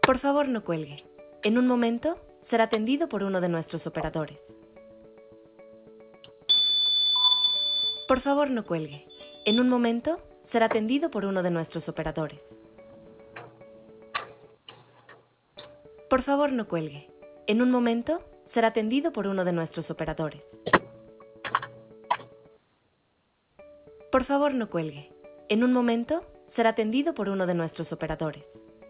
Por favor, no cuelgue. En un momento, será atendido por uno de nuestros operadores. Por favor, no cuelgue. En un momento, será atendido por uno de nuestros operadores. Por favor, no cuelgue. En un momento, será atendido por uno de nuestros operadores. Por favor, no cuelgue. En un momento, será atendido por uno de nuestros operadores.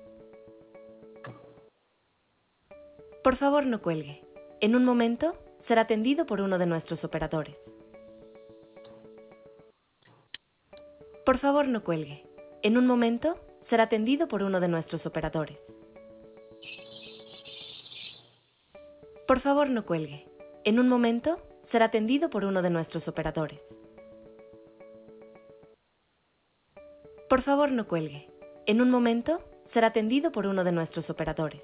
Por favor, no cuelgue. En un momento, será atendido por uno de nuestros operadores. Por favor, no cuelgue. En un momento, será atendido por uno de nuestros operadores. Por favor, no cuelgue. En un momento, será atendido por uno de nuestros operadores. Por favor, no cuelgue. En un momento, será atendido por uno de nuestros operadores.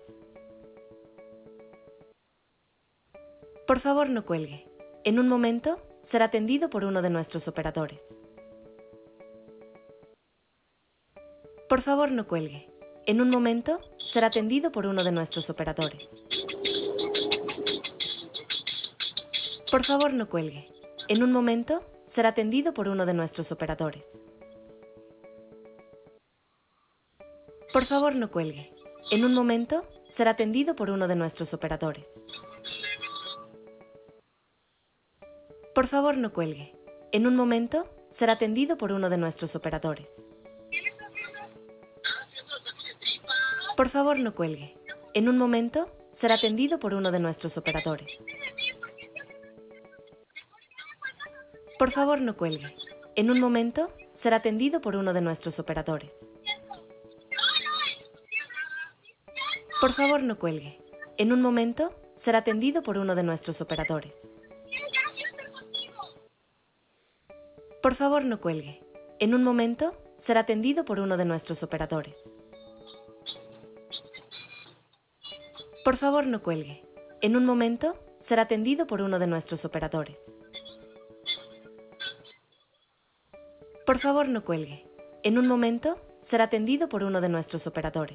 Por favor, no cuelgue. En un momento, será atendido por uno de nuestros operadores. Por favor, no cuelgue. En un momento, será atendido por uno de nuestros operadores. Por favor, no cuelgue. En un momento, será atendido por uno de nuestros operadores. Por favor, no cuelgue. En un momento, será atendido por uno de nuestros operadores. Por favor, no cuelgue. En un momento, será atendido por uno de nuestros operadores. Por favor, no cuelgue. En un momento, será atendido por uno de nuestros operadores. Por favor, no cuelgue. En un momento, será atendido por uno de nuestros operadores. Por favor, no cuelgue. En un momento, será atendido por uno de nuestros operadores. Por favor, no cuelgue. En un momento, será atendido por uno de nuestros operadores. Por favor, no cuelgue. En un momento, será atendido por uno de nuestros operadores. Por favor, no cuelgue. En un momento, será atendido por uno de nuestros operadores.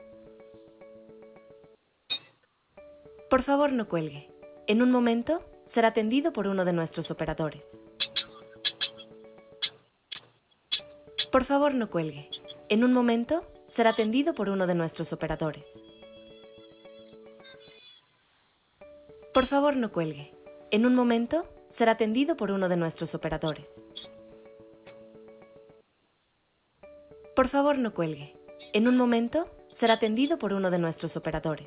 Por favor, no cuelgue. En un momento, será atendido por uno de nuestros operadores. Por favor, no cuelgue. En un momento, será atendido por uno de nuestros operadores. Por favor, no cuelgue. En un momento, será atendido por uno de nuestros operadores. Por favor, no cuelgue. En un momento, será atendido por uno de nuestros operadores.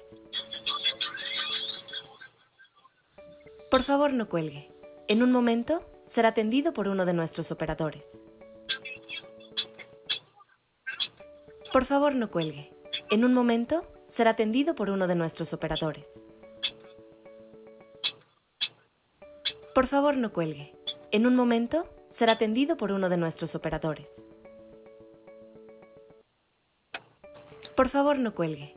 Por favor, no cuelgue. En un momento, será atendido por uno de nuestros operadores. Por favor, no cuelgue. En un momento, será atendido por uno de nuestros operadores. Por favor, no cuelgue. En un momento, será atendido por uno de nuestros operadores. Por favor, no cuelgue.